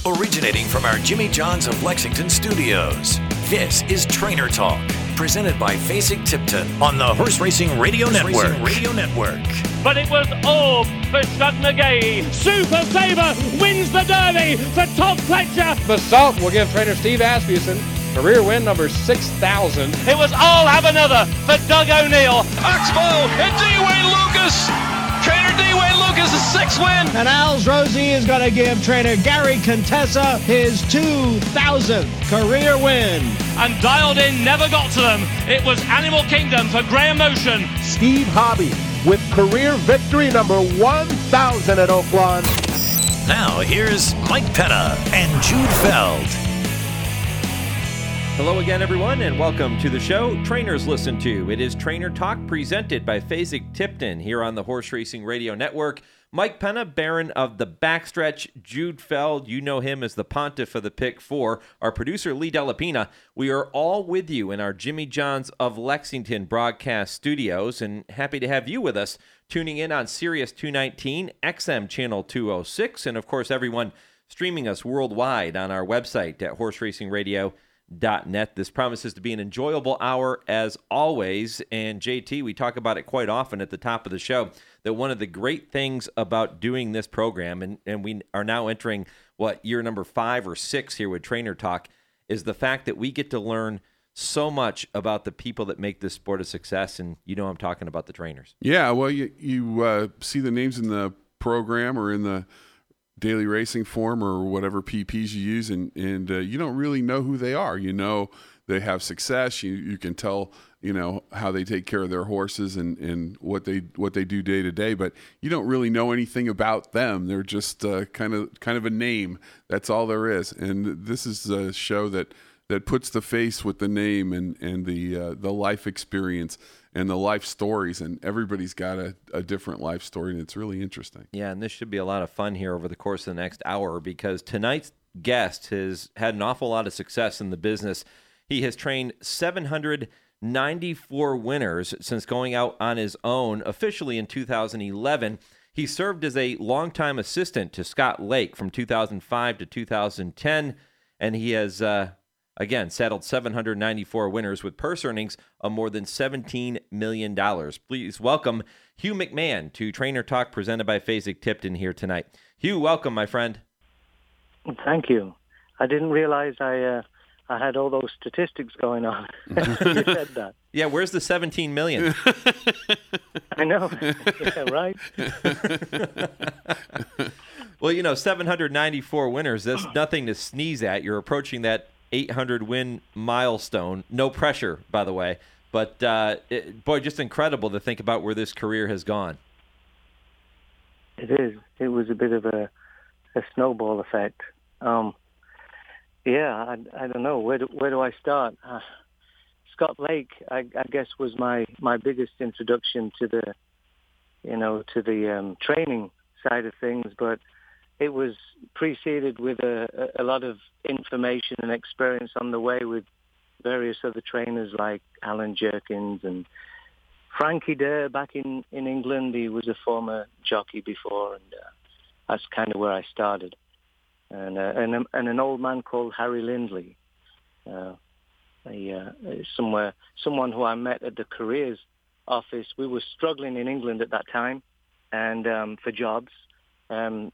Originating from our Jimmy John's of Lexington studios, this is Trainer Talk, presented by Fasig-Tipton on the Horse Racing Radio Network. But it was all for Shug McGahee. Super Sabre wins the Derby for Todd Pletcher. The Salt will give trainer Steve Asmussen career win number 6,000. It was all have another for Doug O'Neill. Oxbow and D-Wayne Lucas. Trainer D-Wayne Lucas' 6th win. And Al's Rosie is going to give trainer Gary Contessa his 2,000th career win. And Dialed In never got to them. It was Animal Kingdom for Graham Motion. Steve Hobby with career victory number 1,000 at Oaklawn. Now here's Mike Penna and Jude Feld. Hello again, everyone, and welcome to the show Trainers Listen To. It is Trainer Talk presented by Fasig-Tipton here on the Horse Racing Radio Network. Mike Penna, Baron of the Backstretch. Jude Feld, you know him as the Pontiff of the Pick 4. Our producer, Lee Delapina. We are all with you in our Jimmy John's of Lexington broadcast studios, and happy to have you with us, tuning in on Sirius 219, XM Channel 206, and of course, everyone streaming us worldwide on our website at horseracingradio.net. This promises to be an enjoyable hour as always, and JT, we talk about it quite often at the top of the show, that one of the great things about doing this program, and we are now entering, year number 5 or 6 here with Trainer Talk, is the fact that we get to learn so much about the people that make this sport a success, and you know I'm talking about the trainers. Yeah, well, you see the names in the program or in the daily racing form or whatever PPs you use, and you don't really know who they are. You know they have success. You can tell how they take care of their horses and what they do day to day, but you don't really know anything about them. They're just kind of a name. That's all there is. And this is a show that puts the face with the name and the life experience and the life stories, and everybody's got a different life story, and it's really interesting. Yeah, and this should be a lot of fun here over the course of the next hour, because tonight's guest has had an awful lot of success in the business. He has trained 794 winners since going out on his own officially in 2011. He served as a longtime assistant to Scott Lake from 2005 to 2010, and he has again, saddled 794 winners with purse earnings of more than $17 million. Please welcome Hugh McMahon to Trainer Talk presented by Fasig-Tipton here tonight. Hugh, welcome, my friend. Thank you. I didn't realize I had all those statistics going on. You said that. Yeah, where's the $17 million? I know. Yeah, right? Well, 794 winners, that's nothing to sneeze at. You're approaching that 800 win milestone. No pressure, by the way. But, just incredible to think about where this career has gone. It is. It was a bit of a snowball effect. I don't know. Where do I start? Scott Lake, I guess, was my biggest introduction to the training side of things, but it was preceded with a lot of information and experience on the way with various other trainers like Alan Jerkins and Frankie Dare back in England. He was a former jockey before, and that's kind of where I started. And an old man called Harry Lindley, someone who I met at the careers office. We were struggling in England at that time, and for jobs. I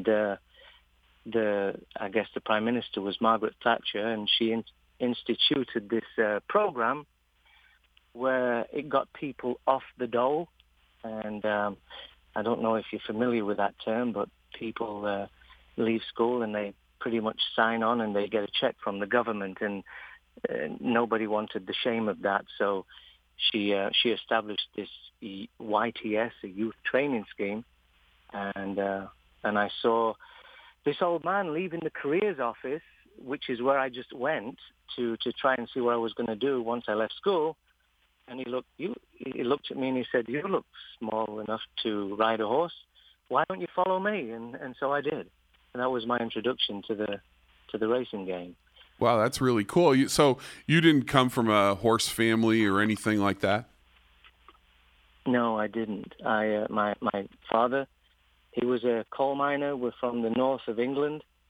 guess the Prime Minister was Margaret Thatcher, and she instituted this program where it got people off the dole. And I don't know if you're familiar with that term, but people leave school and they pretty much sign on and they get a check from the government, and nobody wanted the shame of that. So she established this YTS, a youth training scheme. And I saw this old man leaving the careers office, which is where I just went to try and see what I was going to do once I left school. And he looked at me and he said, "You look small enough to ride a horse. Why don't you follow me?" And so I did. And that was my introduction to the racing game. Wow, that's really cool. So you didn't come from a horse family or anything like that? No, I didn't. My father, he was a coal miner. We're from the north of England,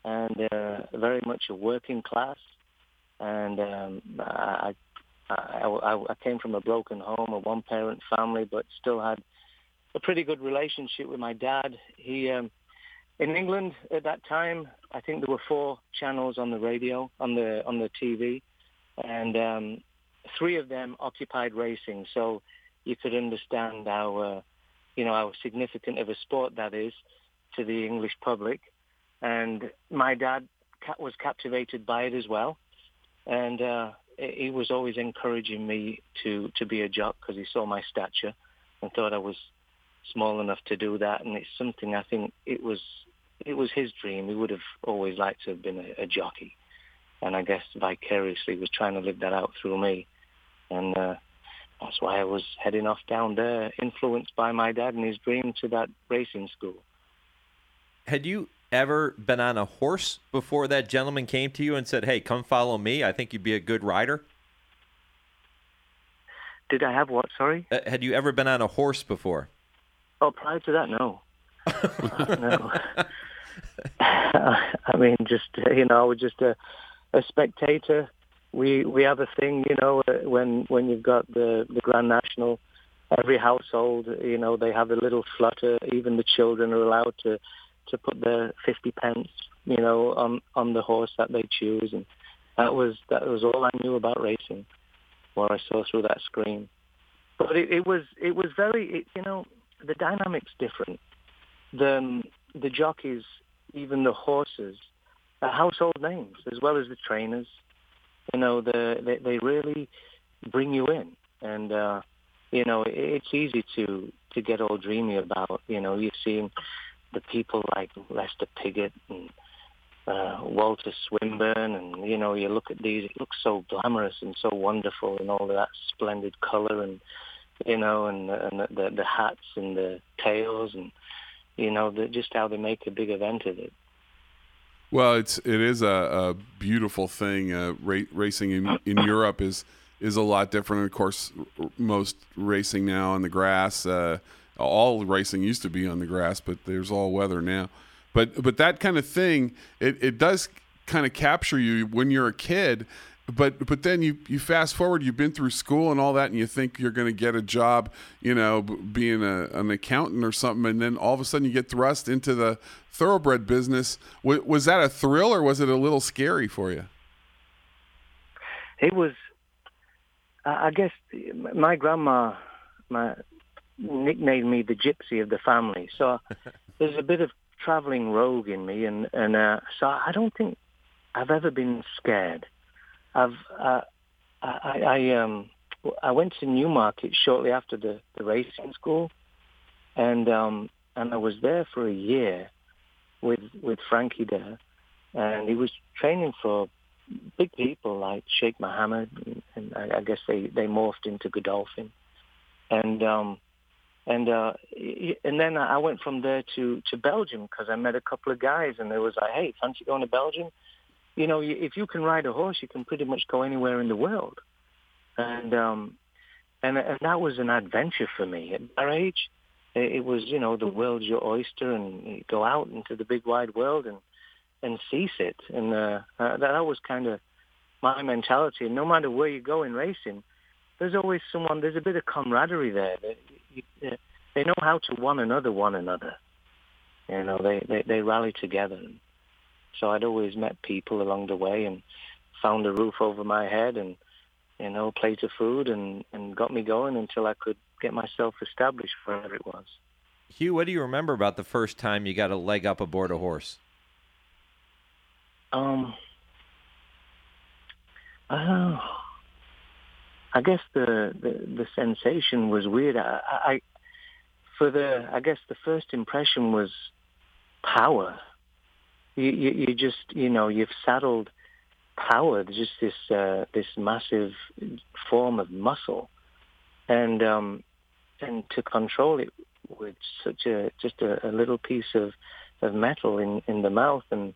and very much a working class. And I came from a broken home, a one-parent family, but still had a pretty good relationship with my dad. He in England at that time, I think there were 4 channels on the radio, on the TV, and 3 of them occupied racing. So you could understand how how significant of a sport that is to the English public. And my dad was captivated by it as well. And he was always encouraging me to be a jock because he saw my stature and thought I was small enough to do that. And it's something, I think it was his dream. He would have always liked to have been a jockey. And I guess vicariously was trying to live that out through me. And that's why I was heading off down there, influenced by my dad and his dream, to that racing school. Had you ever been on a horse before that gentleman came to you and said, "Hey, come follow me. I think you'd be a good rider"? Did I have what? Sorry? Had you ever been on a horse before? Oh, prior to that, no. No. I mean, just, I was just a spectator. We have a thing, when you've got the Grand National, every household, they have a little flutter. Even the children are allowed to put their 50 pence, on the horse that they choose. And that was all I knew about racing, what I saw through that screen. But it was very, the dynamic's different. The jockeys, even the horses, are household names, as well as the trainers. They really bring you in. And, it's easy to get all dreamy about, you're seeing the people like Lester Piggott and Walter Swinburne, and you look at these, it looks so glamorous and so wonderful, and all of that splendid color, and and the hats and the tails, and just how they make a big event of it. Well, it is a beautiful thing. Racing in Europe is a lot different. Of course, most racing now on the grass. All racing used to be on the grass, but there's all weather now. But that kind of thing, it does kind of capture you when you're a kid. But then you fast forward, you've been through school and all that, and you think you're going to get a job, being an accountant or something, and then all of a sudden you get thrust into the thoroughbred business. Was that a thrill, or was it a little scary for you? It was. I guess my grandma nicknamed me the gypsy of the family, so there's a bit of traveling rogue in me, and so I don't think I've ever been scared. I went to Newmarket shortly after the racing school, and I was there for a year with Frankie there, and he was training for big people like Sheikh Mohammed, and I guess they morphed into Godolphin, and then I went from there to Belgium because I met a couple of guys, and they was like, "Hey, fancy going to Belgium? If you can ride a horse, you can pretty much go anywhere in the world." And that was an adventure for me. At our age, it was, the world's your oyster, and you go out into the big wide world and seize it. And that was kind of my mentality. And no matter where you go in racing, there's always someone, there's a bit of camaraderie there. They know how to one another. They rally together. So I'd always met people along the way and found a roof over my head and, a plate of food and got me going until I could get myself established wherever it was. Hugh, what do you remember about the first time you got a leg up aboard a horse? I guess the sensation was weird. I guess the first impression was power. You just, you've saddled power, just this massive form of muscle, and to control it with such a little piece of metal in the mouth, and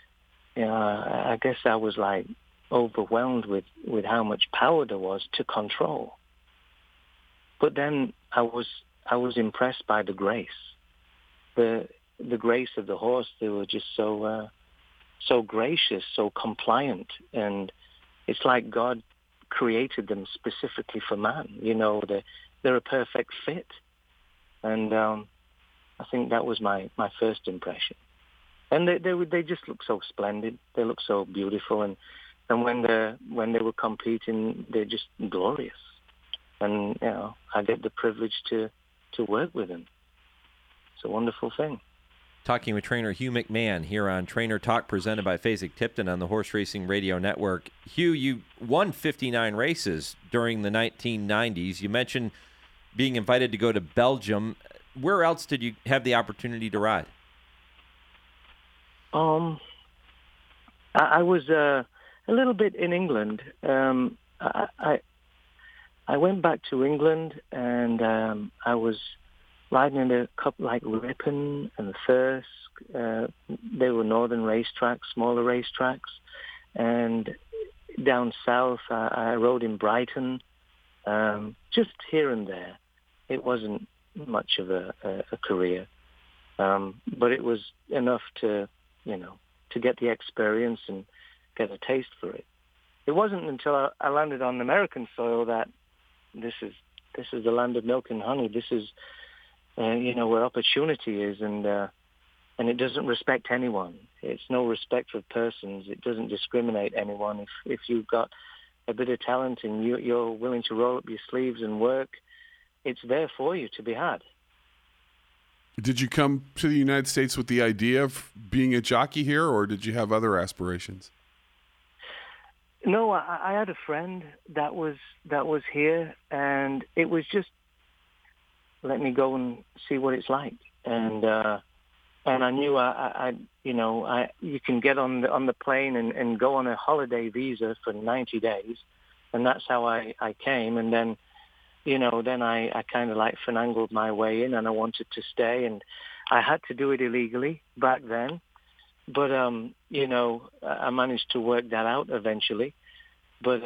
I guess I was like overwhelmed with how much power there was to control. But then I was impressed by the grace, the grace of the horse. They were just so so gracious, so compliant, and it's like God created them specifically for man. You know, they're a perfect fit, and I think that was my first impression. And they just look so splendid. They look so beautiful, and when they were competing, they're just glorious. And you know, I get the privilege to work with them. It's a wonderful thing. Talking with trainer Hugh McMahon here on Trainer Talk, presented by Fasig-Tipton on the Horse Racing Radio Network. Hugh, you won 59 races during the 1990s. You mentioned being invited to go to Belgium. Where else did you have the opportunity to ride? I was a little bit in England. I went back to England, and I was riding in a couple like Ripon and Thirsk. They were northern racetracks, smaller racetracks. And down south, I rode in Brighton, just here and there. It wasn't much of a career, but it was enough to get the experience and get a taste for it. It wasn't until I landed on American soil that this is the land of milk and honey. This is where opportunity is, and it doesn't respect anyone. It's no respect for persons. It doesn't discriminate anyone. If you've got a bit of talent and you're willing to roll up your sleeves and work, it's there for you to be had. Did you come to the United States with the idea of being a jockey here, or did you have other aspirations? No, I had a friend that was here, and it was just, let me go and see what it's like. And I knew you can get on the plane and go on a holiday visa for 90 days, and that's how I came. And then, I kind of like finagled my way in, and I wanted to stay, and I had to do it illegally back then. But, I managed to work that out eventually. But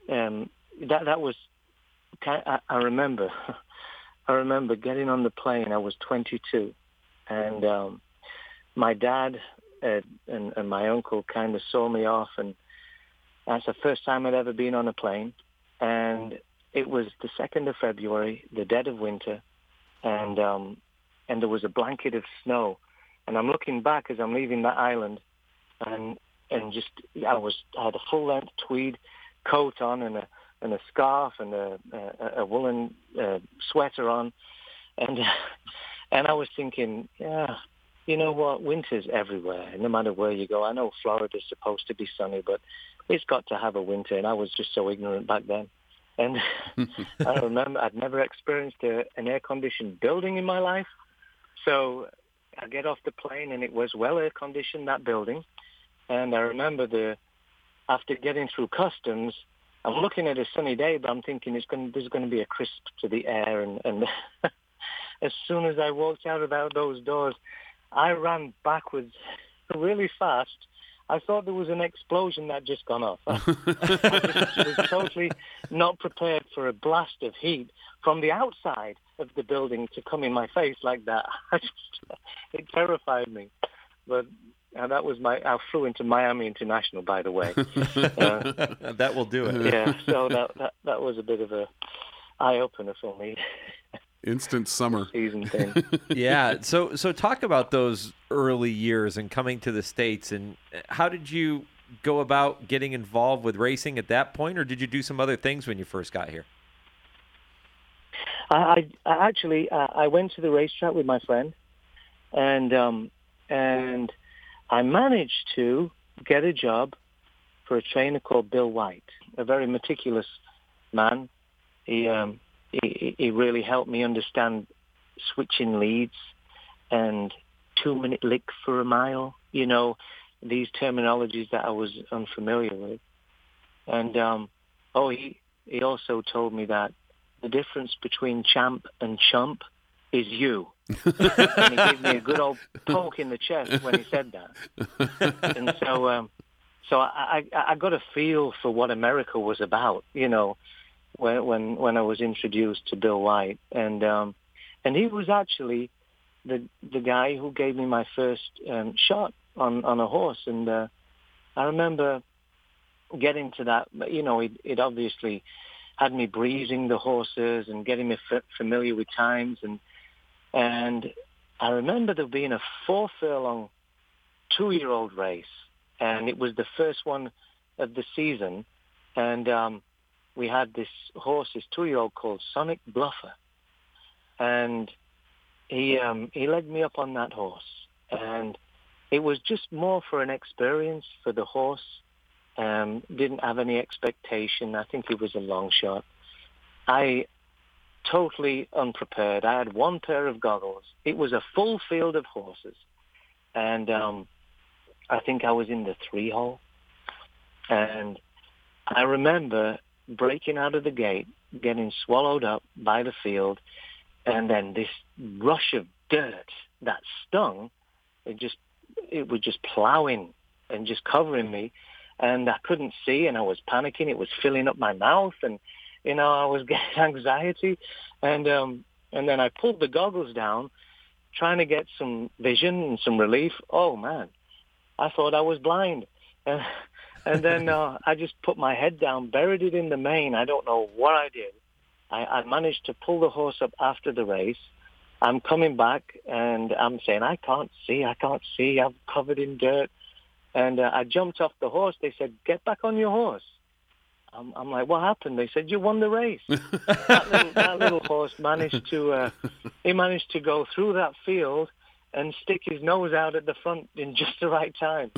that was, I remember getting on the plane. I was 22, and my dad and my uncle kind of saw me off, and that's the first time I'd ever been on a plane. And it was the 2nd of February, the dead of winter, and there was a blanket of snow. And I'm looking back as I'm leaving that island, and just I had a full length tweed coat on and a scarf and a woolen sweater on, and I was thinking, yeah, you know what, winter's everywhere, no matter where you go. I know Florida's supposed to be sunny, but it's got to have a winter, and I was just so ignorant back then. And I remember I'd never experienced an air-conditioned building in my life, so I get off the plane, and it was well air-conditioned, that building. And I remember after getting through customs, I'm looking at a sunny day, but I'm thinking there's going to be a crisp to the air. And as soon as I walked out of those doors, I ran backwards really fast. I thought there was an explosion that had just gone off. I just was totally not prepared for a blast of heat from the outside of the building to come in my face like that. It terrified me. But that was I flew into Miami International, by the way. That will do it. Yeah, so that was a bit of a eye-opener for me. Instant summer season thing. Yeah. So talk about those early years and coming to the States, and how did you go about getting involved with racing at that point, or did you do some other things when you first got here? I actually went to the racetrack with my friend, and I managed to get a job for a trainer called Bill White, a very meticulous man. He really helped me understand switching leads and 2-minute lick for a mile, these terminologies that I was unfamiliar with. And he also told me that the difference between champ and chump is you. And he gave me a good old poke in the chest when he said that. And so I got a feel for what America was about, when I was introduced to Bill White, and he was actually the guy who gave me my first shot on a horse, and I remember getting to that. It obviously had me breezing the horses and getting me familiar with times, and I remember there being a 4-furlong 2-year-old race, and it was the first one of the season, and we had this horse, this 2-year-old called Sonic Bluffer, and he led me up on that horse, and it was just more for an experience for the horse. Didn't have any expectation. I think it was a long shot. I totally unprepared. I had one pair of goggles. It was a full field of horses, and I think I was in the 3-hole, and I remember breaking out of the gate, getting swallowed up by the field, and then this rush of dirt that stung. It was just plowing and just covering me, and I couldn't see, and I was panicking. It was filling up my mouth, and I was getting anxiety, and then I pulled the goggles down, trying to get some vision and some relief. Oh man, I thought I was blind, and then I just put my head down, buried it in the mane. I don't know what I did. I managed to pull the horse up after the race. I'm coming back, and I'm saying, I can't see. I'm covered in dirt. And I jumped off the horse. They said, get back on your horse. I'm like, what happened? They said, you won the race. that little horse managed to go through that field and stick his nose out at the front in just the right time,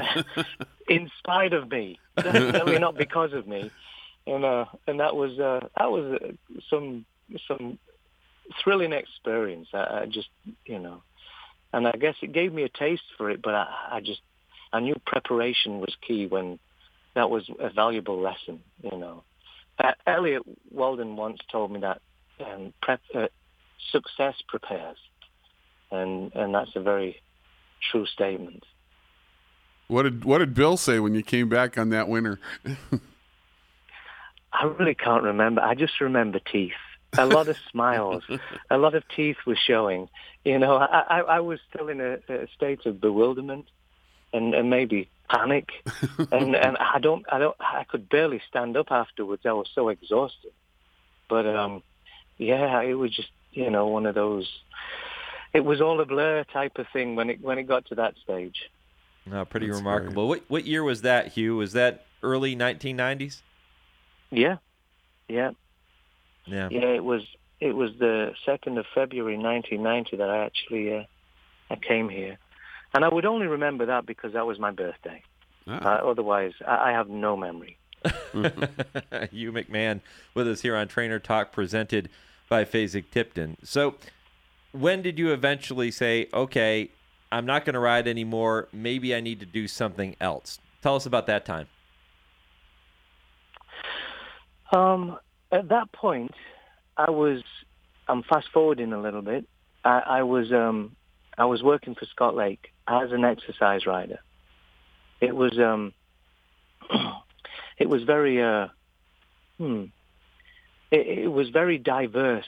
in spite of me. Definitely not because of me. And that was some thrilling experience. I just, and I guess it gave me a taste for it, but I knew preparation was key when that was a valuable lesson, Elliot Walden once told me that success prepares, and that's a very true statement. What did Bill say when you came back on that winner? I really can't remember. I just remember teeth. A lot of smiles. A lot of teeth were showing. I was still in a state of bewilderment and maybe panic, and I could barely stand up afterwards. I was so exhausted. But it was just one of those. It was all a blur type of thing when it got to that stage. No, pretty That's remarkable. What year was that, Hugh? Was that early 1990s? Yeah. Yeah, it was the 2nd of February 1990 that I actually I came here. And I would only remember that because that was my birthday. Otherwise, I have no memory. Hugh McMahon with us here on Trainer Talk, presented by Fasig-Tipton. So when did you eventually say, okay, I'm not going to ride anymore, maybe I need to do something else? Tell us about that time. At that point, I'm fast forwarding a little bit. I was working for Scott Lake as an exercise rider. It was very it was very diverse,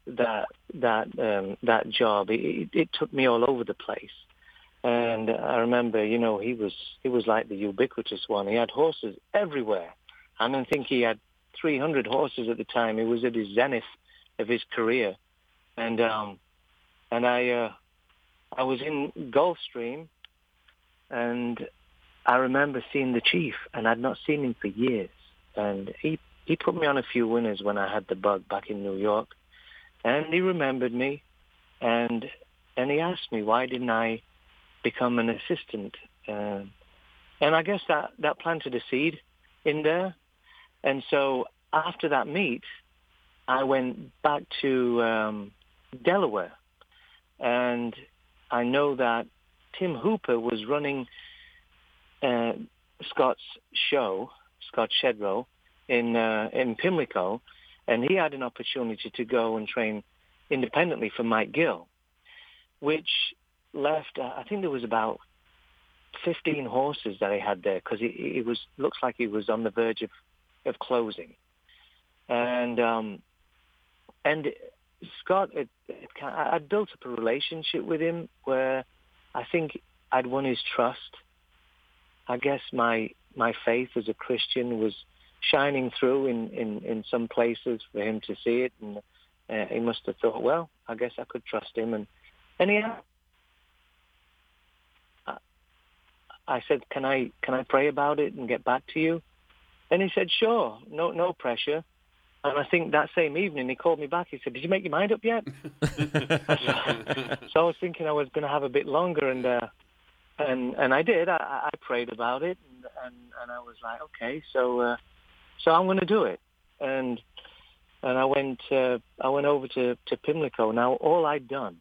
that job. It took me all over the place. And I remember, he was like the ubiquitous one. He had horses everywhere. I don't think he had 300 horses at the time. He was at his zenith of his career, and I was in Gulfstream, and I remember seeing the chief, and I'd not seen him for years, and he put me on a few winners when I had the bug back in New York, and he remembered me, and he asked me why didn't I become an assistant, and I guess that planted a seed in there. And so after that meet, I went back to Delaware, and I know that Tim Hooper was running Scott's show, Scott Shedrow, in Pimlico, and he had an opportunity to go and train independently for Mike Gill, which left, I think there was about 15 horses that he had there, because it looks like he was on the verge of closing. And Scott, I'd built up a relationship with him where I think I'd won his trust. I guess my faith as a Christian was shining through in some places for him to see it, and he must have thought, well, I guess I could trust him. And I said, can I pray about it and get back to you? And he said, sure, no pressure. And I think that same evening he called me back. He said, did you make your mind up yet? So I was thinking I was going to have a bit longer, and I did. I prayed about it, and I was like, okay, so I'm going to do it. And I went over to Pimlico. Now all I'd done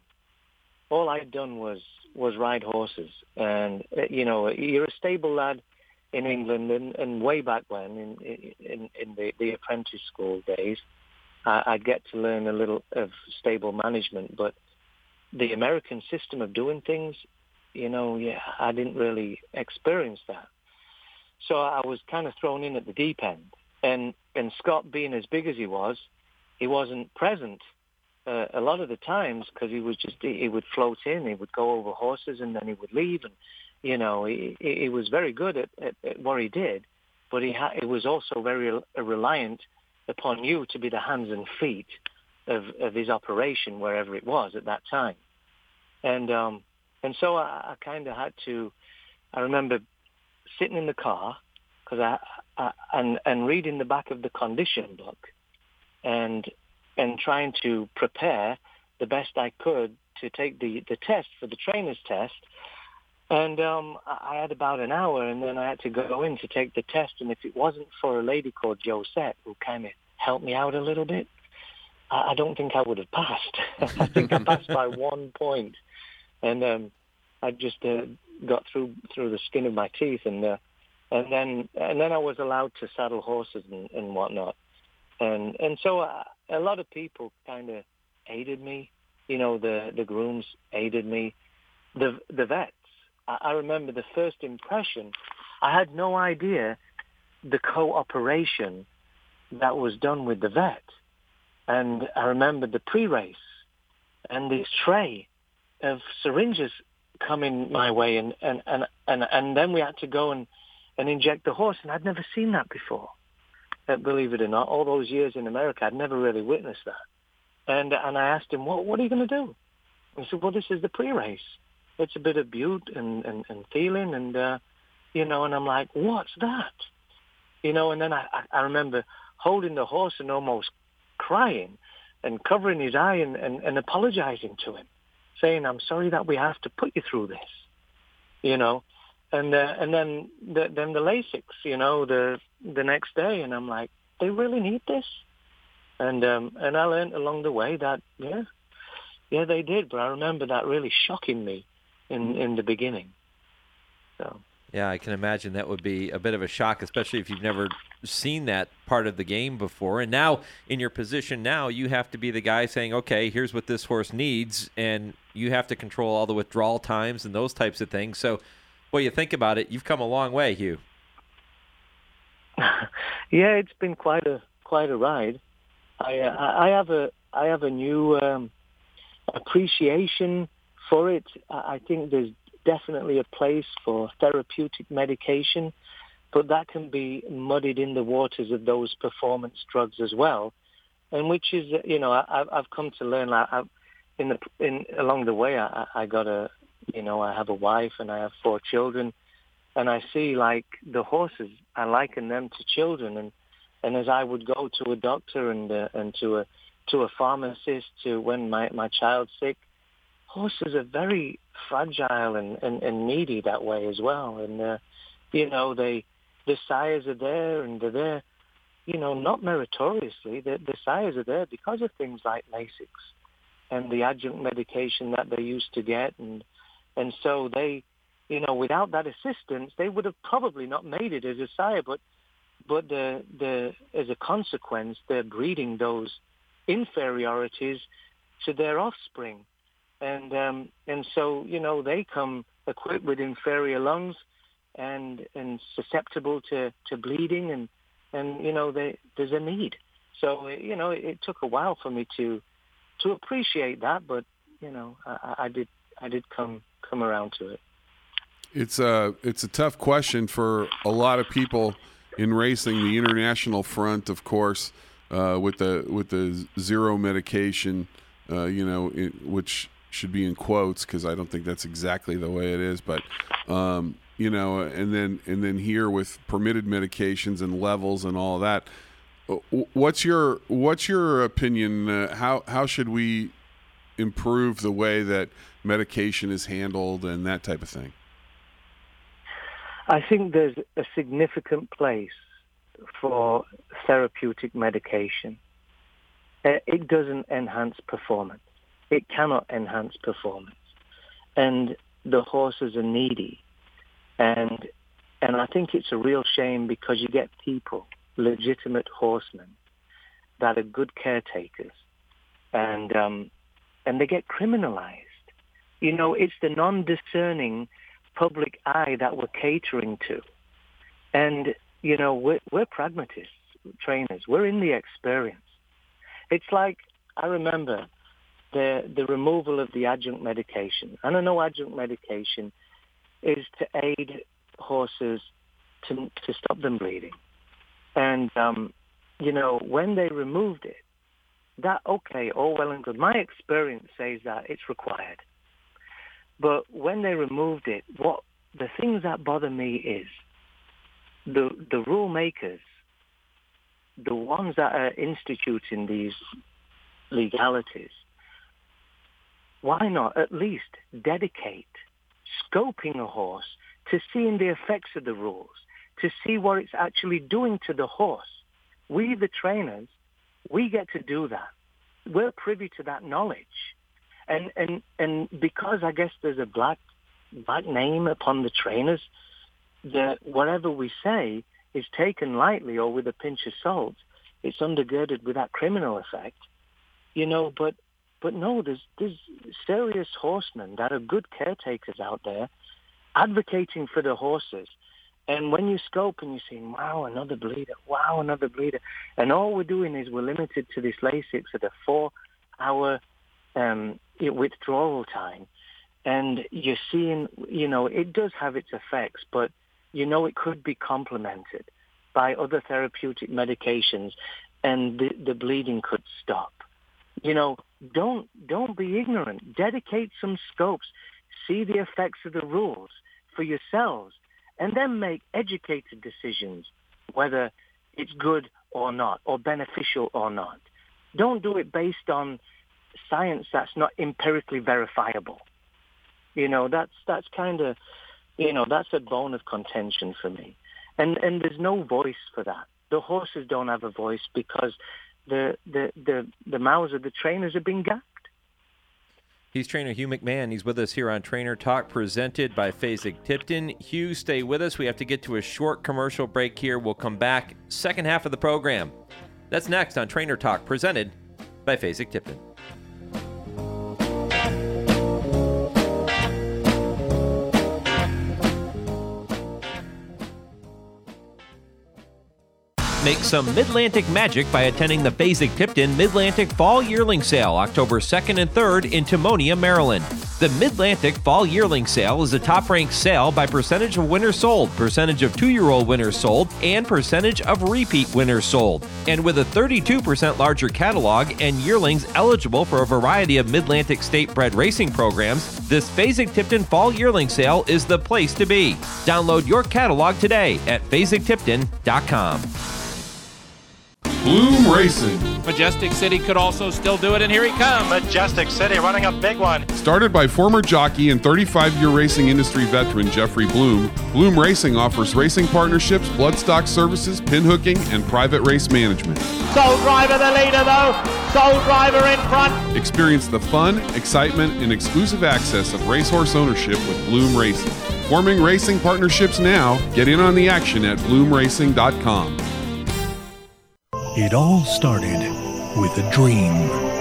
was ride horses, and you're a stable lad in England, and way back when in the apprentice school days, I'd get to learn a little of stable management, but the American system of doing things, I didn't really experience that. So I was kind of thrown in at the deep end, and Scott, being as big as he wasn't present a lot of the times, because he would float in, he would go over horses, and then he would leave, and he was very good at what he did, but he was also very reliant upon you to be the hands and feet of his operation wherever it was at that time, and so I kind of had to. I remember sitting in the car because and reading the back of the condition book, and trying to prepare the best I could to take the test for the trainer's test. And I had about an hour, and then I had to go in to take the test. And if it wasn't for a lady called Josette, who kind of helped me out a little bit, I don't think I would have passed. I think I passed by 1 point. And I just got through the skin of my teeth. And then I was allowed to saddle horses and whatnot. And so a lot of people kind of aided me. The grooms aided me. The vets. I remember the first impression, I had no idea the cooperation that was done with the vet. And I remember the pre-race and this tray of syringes coming my way, and then we had to go and inject the horse, and I'd never seen that before. Believe it or not, all those years in America, I'd never really witnessed that. And I asked him, what are you going to do? He said, well, this is the pre-race. It's a bit of bute and feeling, and and I'm like, what's that? And then I remember holding the horse and almost crying and covering his eye and apologizing to him, saying, I'm sorry that we have to put you through this, and then the Lasix, the next day, and I'm like, they really need this, and I learned along the way that yeah, they did, but I remember that really shocking me in the beginning. So. Yeah, I can imagine that would be a bit of a shock, especially if you've never seen that part of the game before. And now, in your position now, you have to be the guy saying, okay, here's what this horse needs, and you have to control all the withdrawal times and those types of things. So, well, you think about it, you've come a long way, Hugh. Yeah, it's been quite a ride. I have a new appreciation for it. I think there's definitely a place for therapeutic medication, but that can be muddied in the waters of those performance drugs as well. And which is, I've come to learn. Along the way, I got I have a wife and I have 4 children, and I see like the horses, I liken them to children, and as I would go to a doctor and to a pharmacist to when my child's sick, horses are very fragile and needy that way as well. And, the sires are there, and they're there, not meritoriously. The sires are there because of things like Lasix and the adjunct medication that they used to get. And so they, without that assistance, they would have probably not made it as a sire, but as a consequence, they're breeding those inferiorities to their offspring. And so, they come equipped with inferior lungs and susceptible to bleeding, and there's a need. So, it took a while for me to appreciate that, but, I did come around to it. It's a tough question for a lot of people in racing. The international front, of course, with the zero medication, which should be in quotes because I don't think that's exactly the way it is. But and then here with permitted medications and levels and all of that. What's your opinion? How should we improve the way that medication is handled and that type of thing? I think there's a significant place for therapeutic medication. It doesn't enhance performance. It cannot enhance performance. And the horses are needy. And I think it's a real shame because you get people, legitimate horsemen, that are good caretakers, and they get criminalized. It's the non-discerning public eye that we're catering to. And, we're pragmatists, trainers. We're in the experience. It's like, I remember the removal of the adjunct medication. And I know adjunct medication is to aid horses to stop them bleeding. And, when they removed it, all well and good. My experience says that it's required. But when they removed it, the things that bother me is the rule makers, the ones that are instituting these legalities, why not at least dedicate scoping a horse to seeing the effects of the rules, to see what it's actually doing to the horse? We, the trainers, we get to do that. We're privy to that knowledge. And because I guess there's a black name upon the trainers, that whatever we say is taken lightly or with a pinch of salt. It's undergirded with that criminal effect, But no, there's serious horsemen that are good caretakers out there advocating for the horses. And when you scope and you're saying, wow, another bleeder, and all we're doing is we're limited to this Lasix at a 4-hour withdrawal time. And you're seeing, it does have its effects, but, it could be complemented by other therapeutic medications and the bleeding could stop. Don't be ignorant. Dedicate some scopes. See the effects of the rules for yourselves, and then make educated decisions whether it's good or not, or beneficial or not. Don't do it based on science that's not empirically verifiable. That's kind of, that's a bone of contention for me. And there's no voice for that. The horses don't have a voice because the mouths of the trainers have been gagged. He's trainer Hugh McMahon. He's with us here on Trainer Talk, presented by Fasig-Tipton. Hugh, stay with us. We have to get to a short commercial break here. We'll come back second half of the program. That's next on Trainer Talk, presented by Fasig-Tipton. Make some Midlantic magic by attending the Fasig-Tipton Midlantic Fall Yearling Sale, October 2nd and 3rd in Timonium, Maryland. The Midlantic Fall Yearling Sale is a top-ranked sale by percentage of winners sold, percentage of 2-year-old winners sold, and percentage of repeat winners sold. And with a 32% larger catalog and yearlings eligible for a variety of Midlantic state-bred racing programs, this Fasig-Tipton Fall Yearling Sale is the place to be. Download your catalog today at FasigTipton.com. Bloom Racing. Majestic City could also still do it, and here he comes. Majestic City running a big one. Started by former jockey and 35-year racing industry veteran Jeffrey Bloom, Bloom Racing offers racing partnerships, bloodstock services, pinhooking, and private race management. Soul Driver the leader, though. Soul Driver in front. Experience the fun, excitement, and exclusive access of racehorse ownership with Bloom Racing. Forming racing partnerships now. Get in on the action at bloomracing.com. It all started with a dream.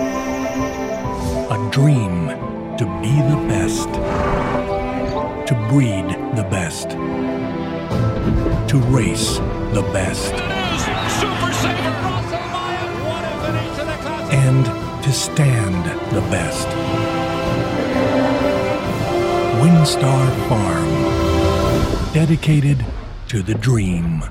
A dream to be the best. To breed the best. To race the best. Super Saver, Russell Meyer, what a finish to the class. And to stand the best. Windstar Farm. dedicated to the dream.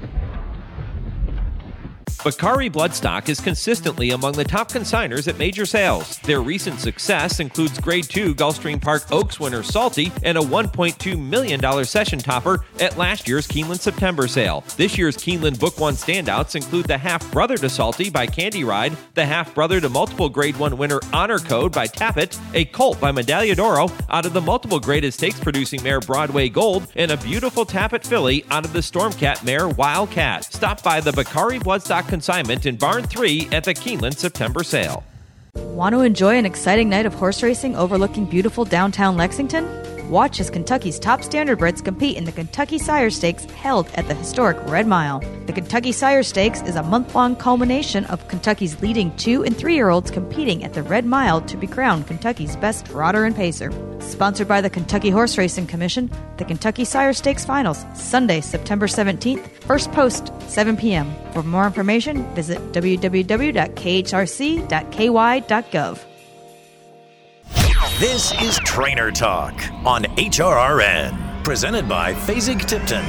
Bakari Bloodstock is consistently among the top consigners at major sales. Their recent success includes Grade 2 Gulfstream Park Oaks winner Salty and a $1.2 million session topper at last year's Keeneland September sale. This year's Keeneland Book 1 standouts include the half-brother to Salty by Candy Ride, the half-brother to multiple Grade 1 winner Honor Code by Tappet, a colt by Medaglia d'Oro out of the multiple graded stakes-producing mare Broadway Gold, and a beautiful Tappet filly out of the Stormcat mare Wildcat. Stop by the Bakari Bloodstock consignment in Barn 3 at the Keeneland September sale. Want to enjoy an exciting night of horse racing overlooking beautiful downtown Lexington? Watch as Kentucky's top standardbreds compete in the Kentucky Sire Stakes held at the historic Red Mile. The Kentucky Sire Stakes is a month-long culmination of Kentucky's leading 2- and 3-year-olds competing at the Red Mile to be crowned Kentucky's best trotter and pacer. Sponsored by the Kentucky Horse Racing Commission, the Kentucky Sire Stakes Finals, Sunday, September 17th, first post, 7 p.m. For more information, visit www.khrc.ky.gov. This is Trainer Talk on HRRN, presented by Fasig-Tipton.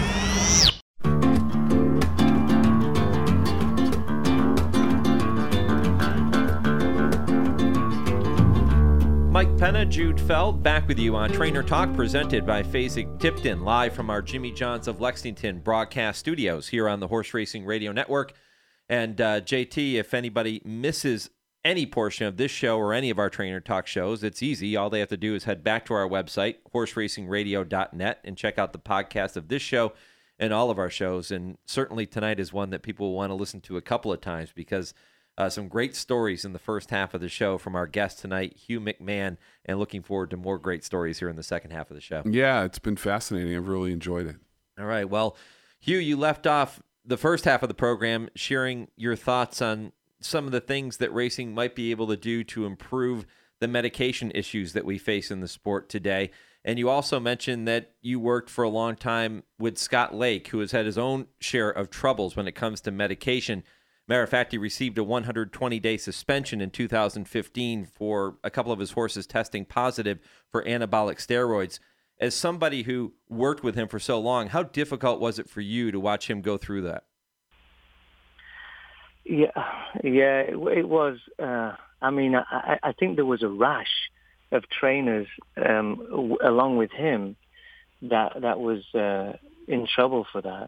Mike Penna, Jude Feld, back with you on Trainer Talk, presented by Fasig-Tipton, live from our Jimmy Johns of Lexington broadcast studios here on the Horse Racing Radio Network. And JT, if anybody misses any portion of this show or any of our Trainer Talk shows, it's easy. All they have to do is head back to our website, horseracingradio.net, and check out the podcast of this show and all of our shows. And certainly tonight is one that people will want to listen to a couple of times because some great stories in the first half of the show from our guest tonight, Hugh McMahon, and looking forward to more great stories here in the second half of the show. Yeah, it's been fascinating. I've really enjoyed it. All right. Well, Hugh, you left off the first half of the program sharing your thoughts on some of the things that racing might be able to do to improve the medication issues that we face in the sport today. And you also mentioned that you worked for a long time with Scott Lake, who has had his own share of troubles when it comes to medication. Matter of fact, he received a 120-day suspension in 2015 for a couple of his horses testing positive for anabolic steroids. As somebody who worked with him for so long, how difficult was it for you to watch him go through that? Yeah, it was. I mean, I think there was a rash of trainers along with him that was in trouble for that.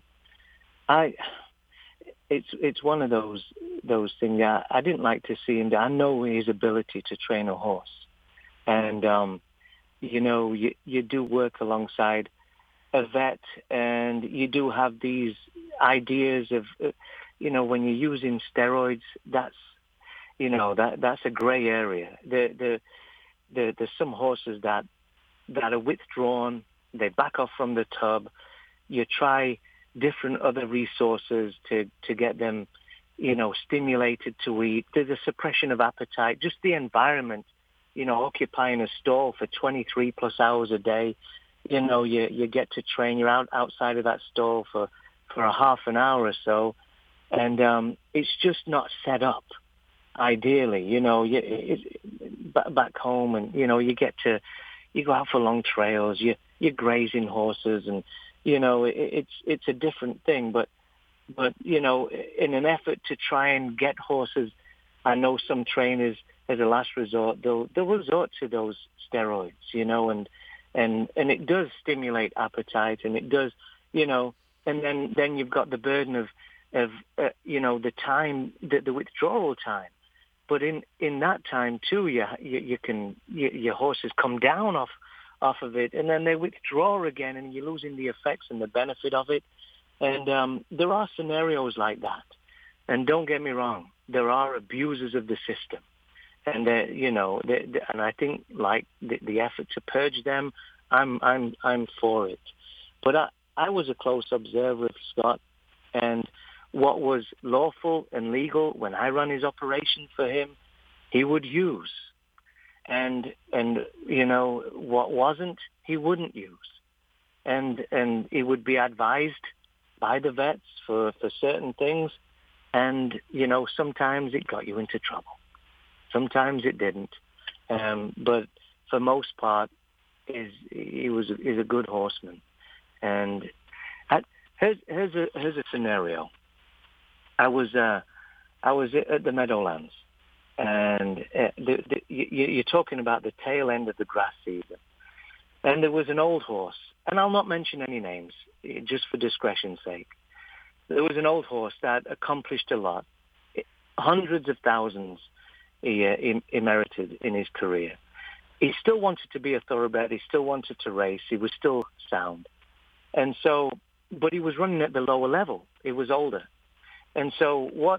It's one of those things. I didn't like to see him. I know his ability to train a horse, and you do work alongside a vet, and you do have these ideas of. When you're using steroids, that's a gray area. There's some horses that are withdrawn. They back off from the tub. You try different other resources to get them, stimulated to eat. There's a suppression of appetite. Just the environment, occupying a stall for 23 plus hours a day. You get to train. You're outside of that stall for a half an hour or so. And it's just not set up, ideally. Back home, and you go out for long trails. You're grazing horses, and it's a different thing. But in an effort to try and get horses, I know some trainers, as a last resort, they'll resort to those steroids. And it does stimulate appetite, and it does, and then you've got the burden of the time, the withdrawal time. But in that time too, your horses come down off of it, and then they withdraw again, and you're losing the effects and the benefit of it. And there are scenarios like that. And don't get me wrong, there are abusers of the system, and and I think like the effort to purge them, I'm for it. But I was a close observer of Scott, and what was lawful and legal when I ran his operation for him, he would use. And what wasn't, he wouldn't use. And he would be advised by the vets for certain things. And, sometimes it got you into trouble. Sometimes it didn't. But for most part, he is a good horseman. And here's a scenario. I was at the Meadowlands, and you're talking about the tail end of the grass season. And there was an old horse, and I'll not mention any names, just for discretion's sake. There was an old horse that accomplished a lot, hundreds of thousands he merited in his career. He still wanted to be a thoroughbred. He still wanted to race. He was still sound. And so, but he was running at the lower level. He was older. And so what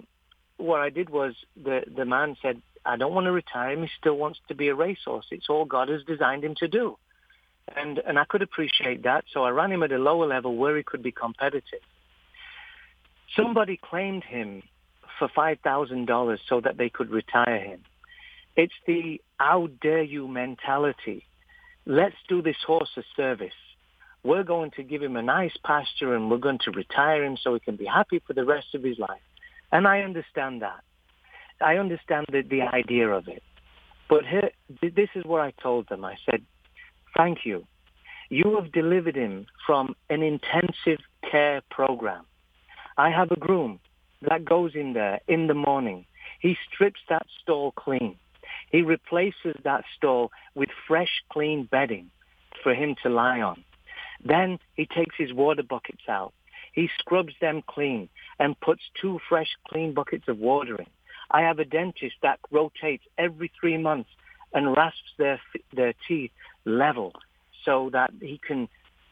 I did was the man said, I don't want to retire him. He still wants to be a racehorse. It's all God has designed him to do. And I could appreciate that. So I ran him at a lower level where he could be competitive. Somebody claimed him for $5,000 so that they could retire him. It's the how dare you mentality. Let's do this horse a service. We're going to give him a nice pasture and we're going to retire him so he can be happy for the rest of his life. And I understand that. I understand the idea of it. But here, this is what I told them. I said, thank you. You have delivered him from an intensive care program. I have a groom that goes in there in the morning. He strips that stall clean. He replaces that stall with fresh, clean bedding for him to lie on. Then he takes his water buckets out. He scrubs them clean and puts 2 fresh, clean buckets of water in. I have a dentist that rotates every 3 months and rasps their teeth level so that he can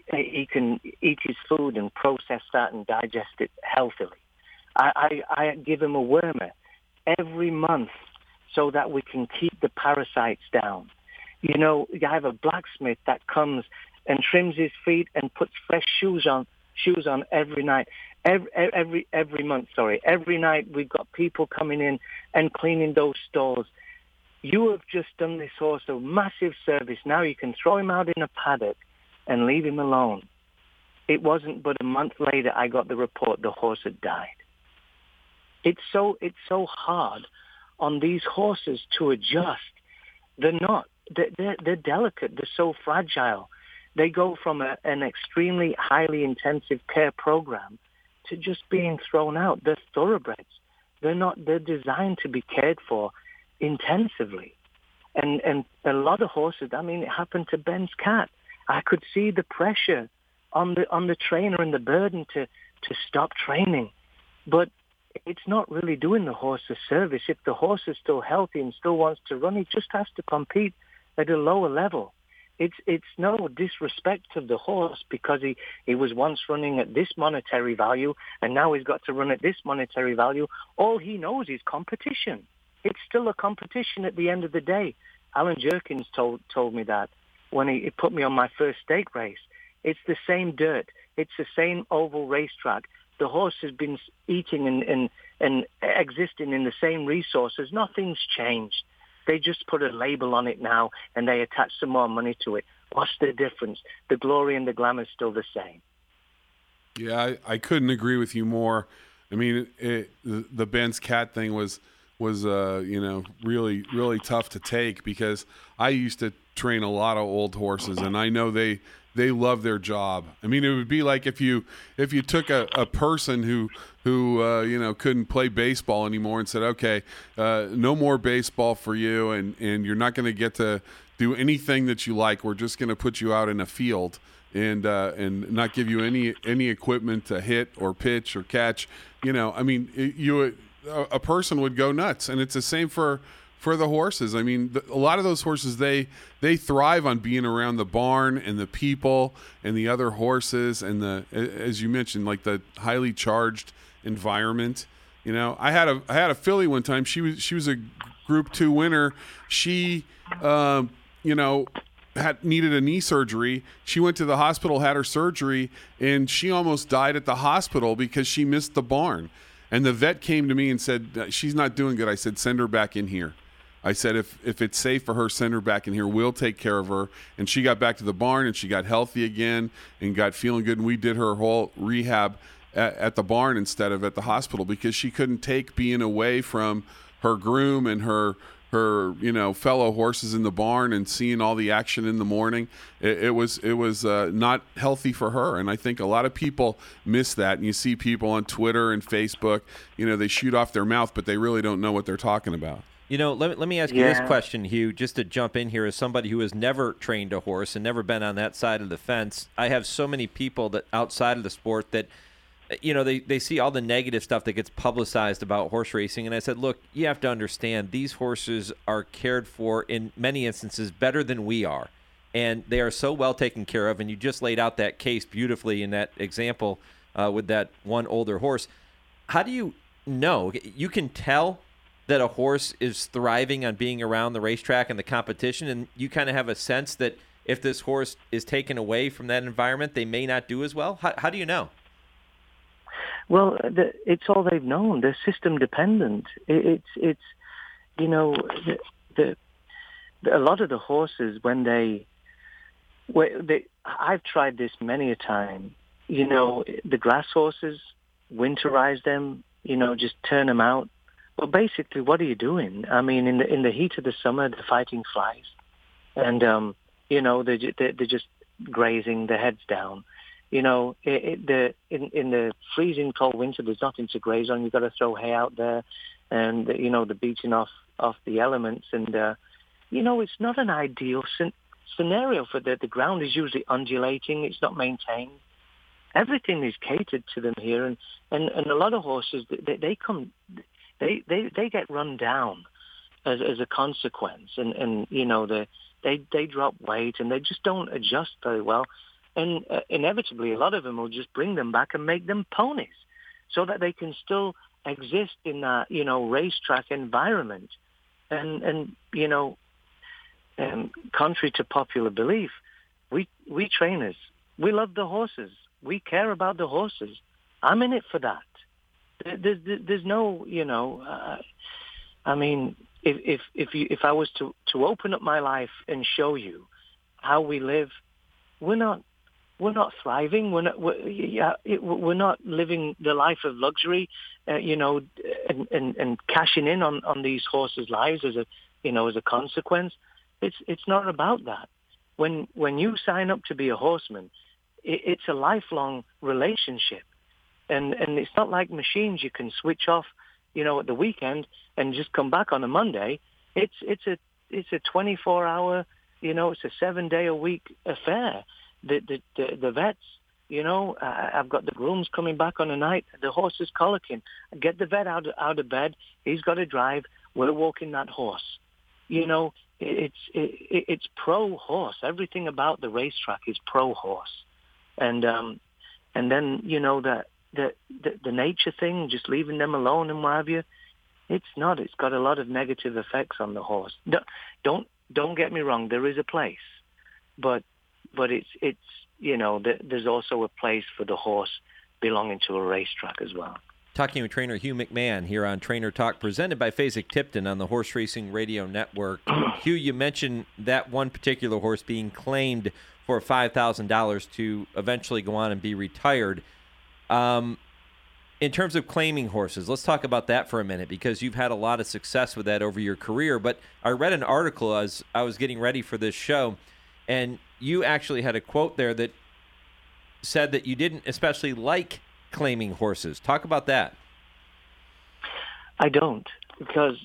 eat his food and process that and digest it healthily. I give him a wormer every month so that we can keep the parasites down. You know, I have a blacksmith that comes and trims his feet and puts fresh shoes on every night. Every month. Every night we've got people coming in and cleaning those stalls. You have just done this horse a massive service. Now you can throw him out in a paddock and leave him alone. It wasn't but a month later I got the report the horse had died. It's so hard on these horses to adjust. They're not. They're delicate. They're so fragile. They go from an extremely highly intensive care program to just being thrown out. They're thoroughbreds. They're designed to be cared for intensively. And a lot of horses, I mean, it happened to Ben's cat. I could see the pressure on the trainer and the burden to stop training. But it's not really doing the horse a service. If the horse is still healthy and still wants to run, he just has to compete at a lower level. It's no disrespect of the horse because he was once running at this monetary value and now he's got to run at this monetary value. All he knows is competition. It's still a competition at the end of the day. Alan Jerkins told me that when he put me on my first stake race. It's the same dirt. It's the same oval racetrack. The horse has been eating and existing in the same resources. Nothing's changed. They just put a label on it now and they attach some more money to it. What's the difference? The glory and the glamour is still the same. Yeah, I couldn't agree with you more. I mean, the Ben's cat thing was really, really tough to take because I used to train a lot of old horses and I know they love their job. I mean, it would be like if you took a person who couldn't play baseball anymore and said, okay, no more baseball for you, and you're not going to get to do anything that you like. We're just going to put you out in a field and not give you any equipment to hit or pitch or catch. I mean, a person would go nuts, and it's the same for the horses. I mean, a lot of those horses, they thrive on being around the barn and the people and the other horses and as you mentioned, like the highly charged environment. I had a filly one time. She was a Group 2 winner. She, needed a knee surgery. She went to the hospital, had her surgery, and she almost died at the hospital because she missed the barn. And the vet came to me and said, she's not doing good. I said, send her back in here. I said, if it's safe for her, send her back in here. We'll take care of her. And she got back to the barn, and she got healthy again and got feeling good. And we did her whole rehab at the barn instead of at the hospital because she couldn't take being away from her groom and her her fellow horses in the barn and seeing all the action in the morning. It was not healthy for her, and I think a lot of people miss that. And you see people on Twitter and Facebook, they shoot off their mouth, but they really don't know what they're talking about. Let me ask you this question, Hugh, just to jump in here as somebody who has never trained a horse and never been on that side of the fence. I have so many people that outside of the sport that, they see all the negative stuff that gets publicized about horse racing. And I said, look, you have to understand these horses are cared for in many instances better than we are. And they are so well taken care of. And you just laid out that case beautifully in that example with that one older horse. How do you know? You can tell that a horse is thriving on being around the racetrack and the competition, and you kind of have a sense that if this horse is taken away from that environment, they may not do as well? How do you know? Well, it's all they've known. They're system dependent. A lot of the horses, I've tried this many a time. The grass horses, winterize them, just turn them out. Well, basically, what are you doing? I mean, in the heat of the summer, they're fighting flies, and they're just grazing, their heads down. In the freezing cold winter, there's nothing to graze on. You've got to throw hay out there, and the beating off the elements, and it's not an ideal scenario for the ground is usually undulating. It's not maintained. Everything is catered to them here, and a lot of horses they come. They get run down as a consequence, and they drop weight and they just don't adjust very well, and inevitably a lot of them will just bring them back and make them ponies, so that they can still exist in that racetrack environment, and contrary to popular belief, we trainers, we love the horses, we care about the horses. I'm in it for that. There's no, I mean, if I was to open up my life and show you how we live, we're not thriving. We're not living the life of luxury, and cashing in on these horses' lives as a consequence. It's not about that. When you sign up to be a horseman, it's a lifelong relationship. And it's not like machines you can switch off, at the weekend and just come back on a Monday. It's a 24-hour, it's a 7-day-a-week affair. The vets, I've got the grooms coming back on a night. The horse is colicking. Get the vet out of bed. He's got to drive. We're walking that horse. It's pro horse. Everything about the racetrack is pro horse, and then the nature thing, just leaving them alone and what have you, it's not. It's got a lot of negative effects on the horse. Don't get me wrong. There is a place, but it's there's also a place for the horse belonging to a racetrack as well. Talking with trainer Hugh McMahon here on Trainer Talk, presented by Fasig-Tipton on the Horse Racing Radio Network. Hugh, you mentioned that one particular horse being claimed for $5,000 to eventually go on and be retired. In terms of claiming horses, let's talk about that for a minute, because you've had a lot of success with that over your career. But I read an article as I was getting ready for this show, and you actually had a quote there that said that you didn't especially like claiming horses. Talk about that. I don't, because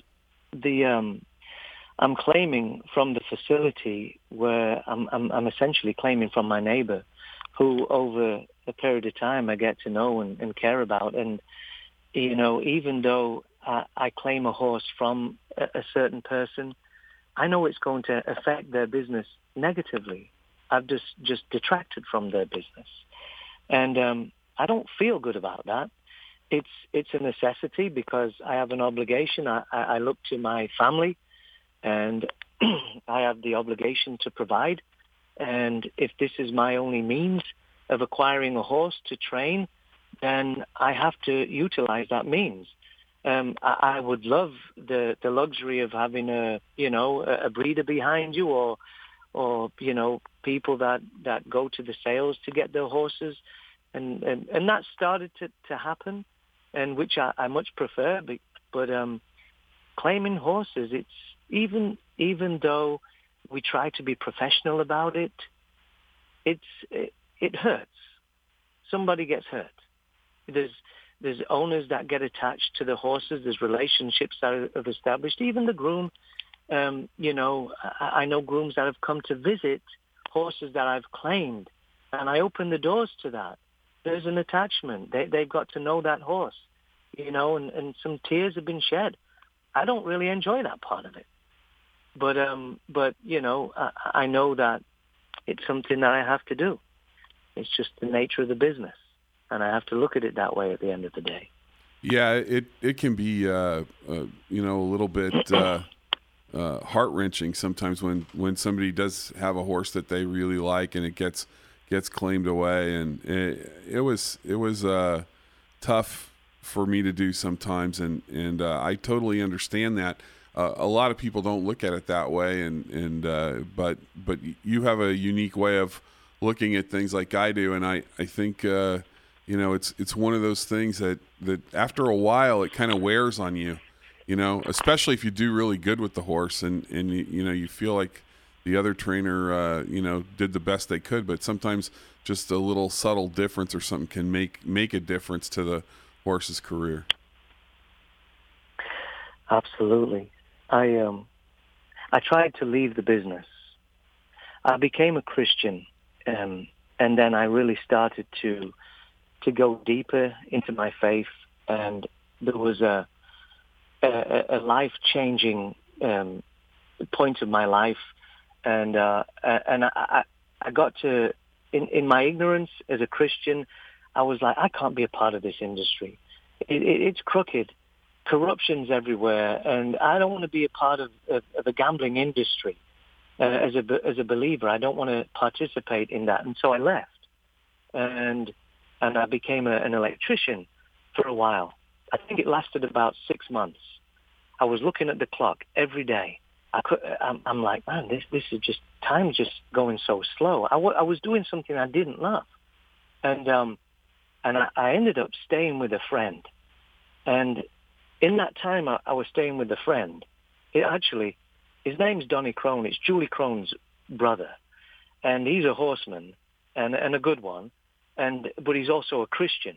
I'm claiming from the facility where I'm essentially claiming from my neighbor, who over a period of time I get to know and care about. And, even though I claim a horse from a certain person, I know it's going to affect their business negatively. I've just detracted from their business. And I don't feel good about that. It's a necessity because I have an obligation. I look to my family, and I have the obligation to provide. And if this is my only means of acquiring a horse to train, then I have to utilize that means. I would love the luxury of having a breeder behind you, or people that go to the sales to get their horses, and that started to happen, and which I much prefer. But claiming horses, even though we try to be professional about it, it hurts. Somebody gets hurt. There's owners that get attached to the horses. There's relationships that are established. Even the groom, I know grooms that have come to visit horses that I've claimed, and I open the doors to that. There's an attachment. They've got to know that horse, and some tears have been shed. I don't really enjoy that part of it, but I know that it's something that I have to do. It's just the nature of the business, and I have to look at it that way at the end of the day. Yeah, it can be a little bit heart-wrenching sometimes when somebody does have a horse that they really like and it gets claimed away, and it was tough for me to do sometimes, and I totally understand that. A lot of people don't look at it that way, but you have a unique way of looking at things like I do, and I think it's one of those things that after a while it kind of wears on you, especially if you do really good with the horse and you feel like the other trainer did the best they could, but sometimes just a little subtle difference or something can make a difference to the horse's career. Absolutely. I tried to leave the business. I became a Christian, and then I really started to go deeper into my faith, and there was a life-changing point of my life, and I got to, in my ignorance as a Christian, I was like, I can't be a part of this industry. It's crooked. Corruption's everywhere, and I don't want to be a part of the gambling industry. As a believer, I don't want to participate in that, and so I left, and I became an electrician for a while. I think it lasted about 6 months. I was looking at the clock every day. I'm like, man, this is just time's just going so slow. I was doing something I didn't love, and I ended up staying with a friend, and in that time I was staying with a friend. His name's Donnie Crone. It's Julie Crone's brother, and he's a horseman and a good one, but he's also a Christian,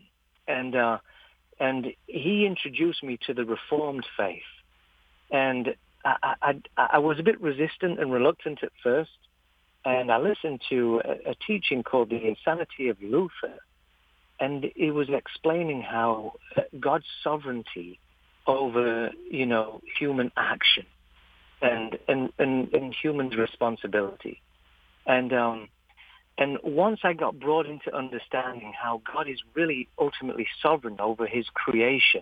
and he introduced me to the Reformed faith, and I was a bit resistant and reluctant at first, and I listened to a teaching called The Insanity of Luther, and it was explaining how God's sovereignty over human action and human's responsibility, and once I got brought into understanding how God is really ultimately sovereign over His creation,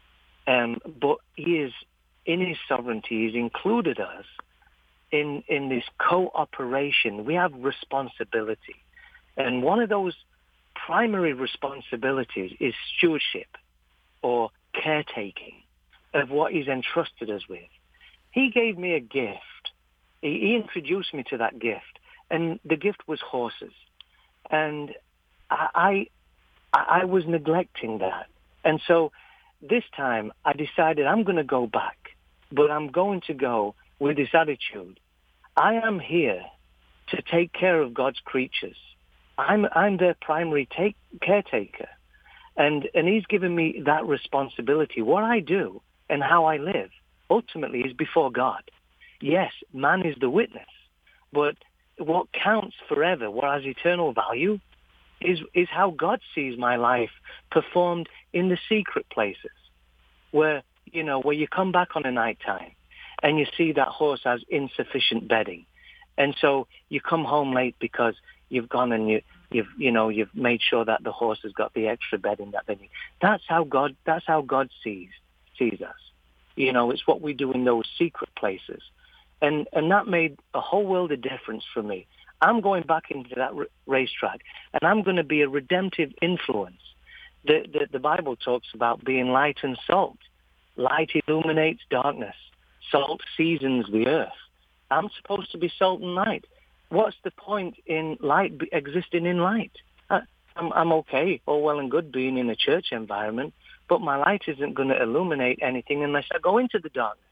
but He is in His sovereignty, He's included us in this cooperation. We have responsibility, and one of those primary responsibilities is stewardship or caretaking of what He's entrusted us with. He gave me a gift. He introduced me to that gift, and the gift was horses. And I was neglecting that. And so this time I decided I'm going to go back, but I'm going to go with this attitude. I am here to take care of God's creatures. I'm their primary caretaker. And He's given me that responsibility. What I do and how I live ultimately is before God. Yes, man is the witness, but what counts forever, what has eternal value, is how God sees my life performed in the secret places, where you come back on a night time and you see that horse has insufficient bedding, and so you come home late because you've gone and you've made sure that the horse has got the extra bedding that they need. That's how God sees us. It's what we do in those secret places. And that made a whole world of difference for me. I'm going back into that racetrack, and I'm going to be a redemptive influence. The Bible talks about being light and salt. Light illuminates darkness. Salt seasons the earth. I'm supposed to be salt and light. What's the point in light existing in light? I'm okay, all well and good being in a church environment, but my light isn't going to illuminate anything unless I go into the darkness.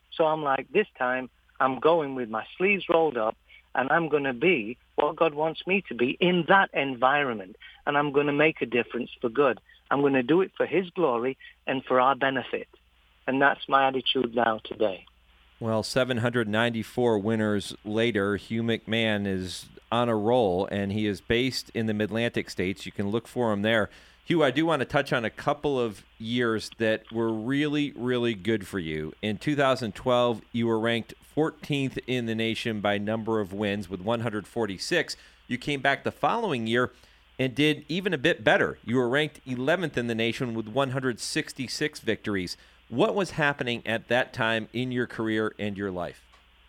So I'm like, this time I'm going with my sleeves rolled up, and I'm going to be what God wants me to be in that environment. And I'm going to make a difference for good. I'm going to do it for his glory and for our benefit. And that's my attitude now today. Well, 794 winners later, Hugh McMahon is on a roll, and he is based in the Mid-Atlantic states. You can look for him there. Hugh, I do want to touch on a couple of years that were really, really good for you. In 2012, you were ranked 14th in the nation by number of wins with 146. You came back the following year and did even a bit better. You were ranked 11th in the nation with 166 victories. What was happening at that time in your career and your life?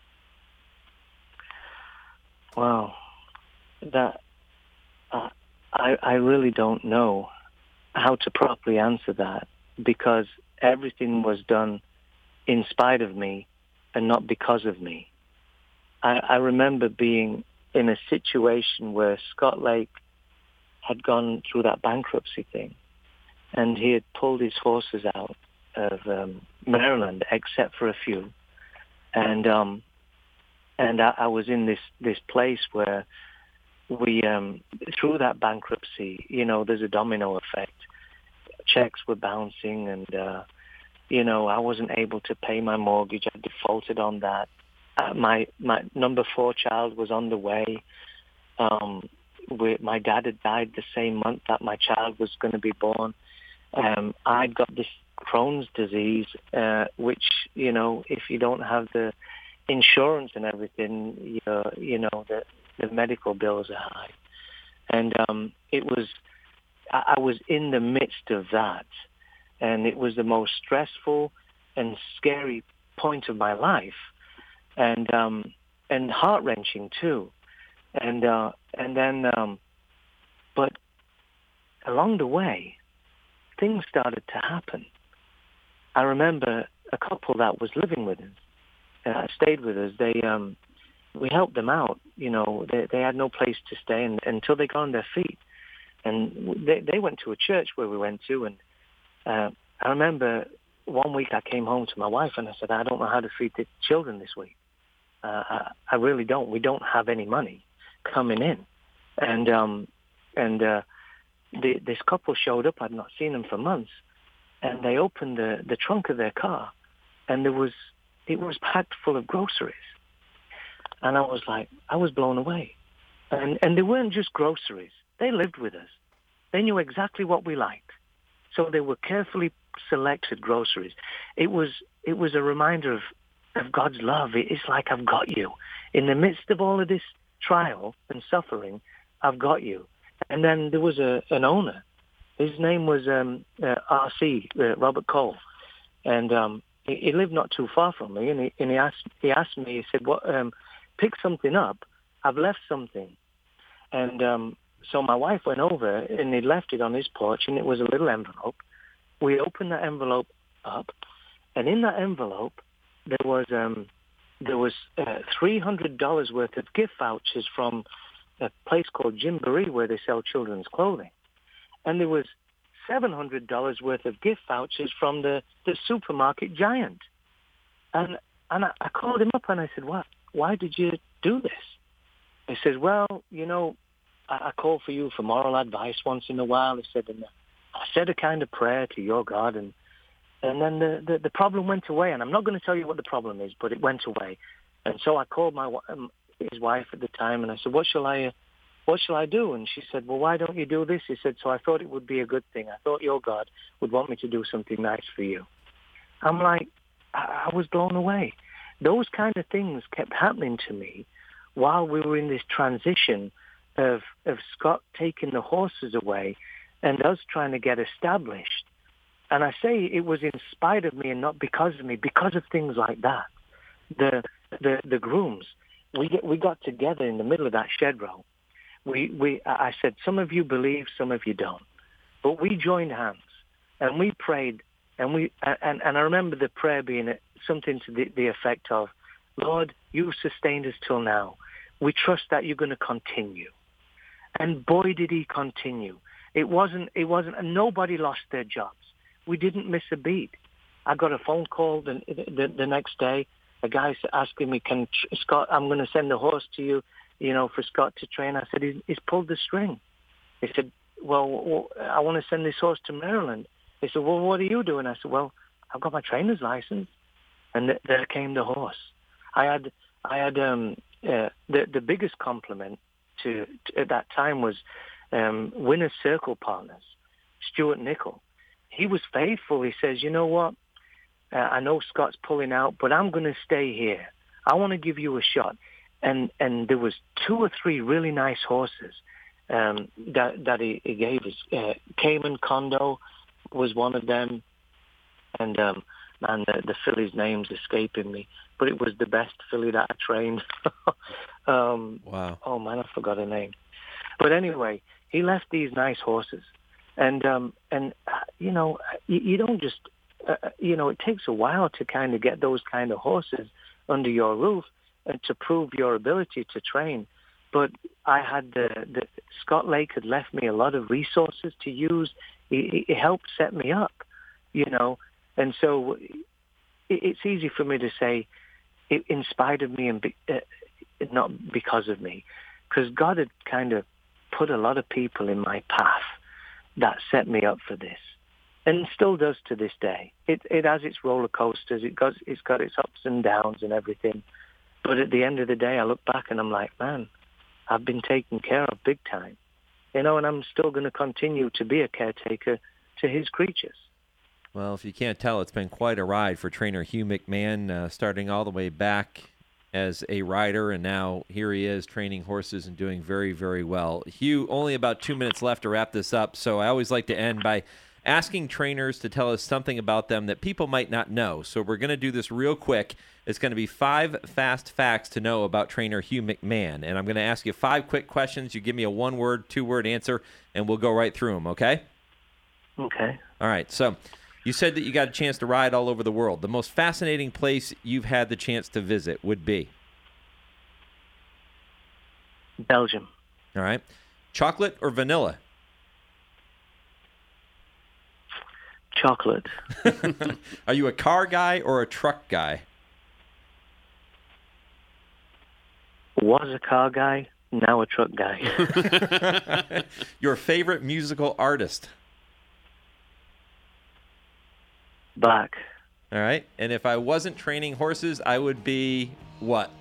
Well, that I really don't know how to properly answer that, because everything was done in spite of me and not because of me. I remember being in a situation where Scott Lake had gone through that bankruptcy thing, and he had pulled his horses out of Maryland, except for a few, and I was in this place where we through that bankruptcy, there's a domino effect. Checks were bouncing, and I wasn't able to pay my mortgage. I defaulted on that. My number 4 child was on the way. My dad had died the same month that my child was going to be born. I'd got this Crohn's disease, which, if you don't have the insurance and everything, the medical bills are high. And I was in the midst of that, and it was the most stressful and scary point of my life, and heart-wrenching too. And then, but along the way, things started to happen. I remember a couple that was living with us, stayed with us. We helped them out. They had no place to stay until they got on their feet. And they went to a church where we went to, and I remember one week I came home to my wife and I said, I don't know how to feed the children this week. I really don't. We don't have any money coming in. And this couple showed up. I'd not seen them for months. And they opened the trunk of their car, and it was packed full of groceries. And I was blown away. And they weren't just groceries. They lived with us. They knew exactly what we liked. So they were carefully selected groceries. It was a reminder of God's love. It's like, I've got you. In the midst of all of this trial and suffering, I've got you. And then there was an owner. His name was R.C., Robert Cole. And he lived not too far from me. And he asked me, he said, pick something up. I've left something. And so my wife went over, and he left it on his porch, and it was a little envelope. We opened that envelope up, and in that envelope there was $300 worth of gift vouchers from a place called Gymboree, where they sell children's clothing, and there was $700 worth of gift vouchers from the supermarket giant. And I called him up and I said, why did you do this? He says, well, I call for you for moral advice once in a while. He said, and I said a kind of prayer to your God, and then the problem went away. And I'm not going to tell you what the problem is, but it went away. And so I called his wife at the time, and I said, what shall I do? And she said, well, why don't you do this? He said, so I thought it would be a good thing. I thought your God would want me to do something nice for you. I'm like, I was blown away. Those kind of things kept happening to me while we were in this transition of Scott taking the horses away and us trying to get established. And I say it was in spite of me and not because of me, because of things like that. The grooms, we got together in the middle of that shed row. I said, some of you believe, some of you don't. But we joined hands and we prayed, and I remember the prayer being something to the effect of, Lord, you've sustained us till now. We trust that you're going to continue. And boy, did he continue. It wasn't, and nobody lost their jobs. We didn't miss a beat. I got a phone call the next day. A guy asking me, Scott, I'm going to send the horse to you, for Scott to train. I said, he's pulled the string. He said, well, I want to send this horse to Maryland. He said, well, what are you doing? I said, well, I've got my trainer's license. And there came the horse. I had the biggest compliment at that time was Winner's Circle Partners, Stuart Nickel. He was faithful. He says, you know what? I know Scott's pulling out, but I'm going to stay here. I want to give you a shot. And there was 2 or 3 really nice horses that he gave us. Cayman Condo was one of them. And, the filly's name's escaping me. But it was the best filly that I trained. Wow. Oh, man, I forgot her name. But anyway, he left these nice horses. And you don't just... it takes a while to kind of get those kind of horses under your roof and to prove your ability to train. But I had Scott Lake had left me a lot of resources to use. He helped set me up, and so it's easy for me to say it in spite of me and not because of me, because God had kind of put a lot of people in my path that set me up for this. And still does to this day. It has its roller coasters. It's got its ups and downs and everything. But at the end of the day, I look back and I'm like, man, I've been taken care of big time. And I'm still going to continue to be a caretaker to his creatures. Well, if you can't tell, it's been quite a ride for trainer Hugh McMahon, starting all the way back as a rider, and now here he is training horses and doing very, very well. Hugh, only about 2 minutes left to wrap this up, so I always like to end by asking trainers to tell us something about them that people might not know. So we're going to do this real quick. It's going to be 5 fast facts to know about trainer Hugh McMahon. And I'm going to ask you 5 quick questions. You give me a 1-word, 2-word answer, and we'll go right through them, okay? Okay. All right. So you said that you got a chance to ride all over the world. The most fascinating place you've had the chance to visit would be? Belgium. All right. Chocolate or vanilla? Chocolate. Are you a car guy or a truck guy? Was a car guy, now a truck guy. Your favorite musical artist? Black. All right. And if I wasn't training horses, I would be what?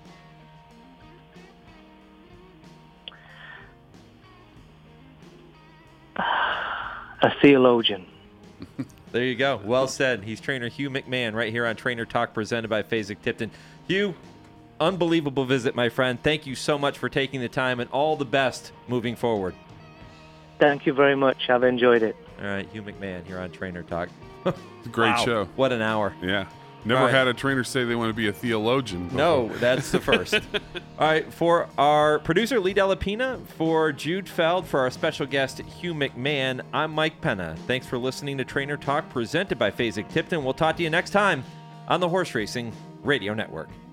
A theologian. There you go. Well said. He's trainer Hugh McMahon right here on Trainer Talk presented by Fasig-Tipton. Hugh, unbelievable visit, my friend. Thank you so much for taking the time, and all the best moving forward. Thank you very much. I've enjoyed it. All right, Hugh McMahon here on Trainer Talk. Great show. What an hour. Yeah. Never had a trainer say they want to be a theologian before. No, that's the first. All right, for our producer, Lee Delapina, for Jude Feld, for our special guest, Hugh McMahon, I'm Mike Penna. Thanks for listening to Trainer Talk, presented by Fasig-Tipton. We'll talk to you next time on the Horse Racing Radio Network.